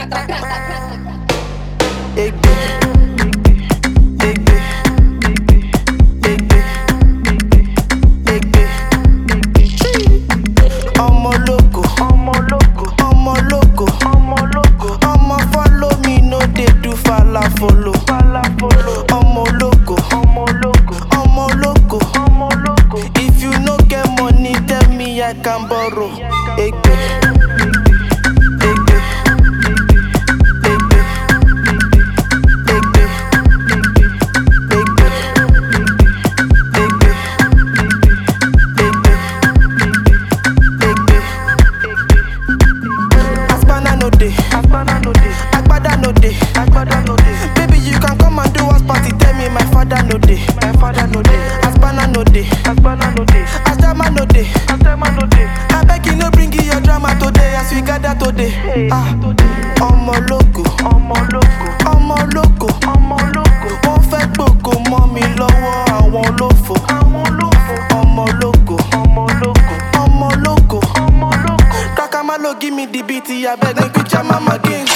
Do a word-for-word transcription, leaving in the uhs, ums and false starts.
Egbe, egbe, egbe, egbe. Ọmọ loco, ọmọ loco, ọmọ loco, ọmọ loco. Ọmọ follow me, no dey do falafolo, falafolo. Ọmọ loco, ọmọ loco, ọmọ loco, ọmọ loco. If you no get money, tell me I can borrow. Egbe. Baby, you can come and do us party. Tell me my father no day. My father no day. Aspana no day. Aspana no day. Asdama no day. Asdama no day. I beg you no bring in your drama today as we gather today. Ah, ọmọ loco, ọmọ loco, ọmọ loco, ọmọ loco. Wọ́n fẹ́ gboko mọ́ mi lọ́wọ́ àwọn olófò. Àwọn olófò. Ọmọ loco, ọmọ loco, ọmọ loco, ọmọ loco. Kaka malo give me the beat, I beg make you jam am again.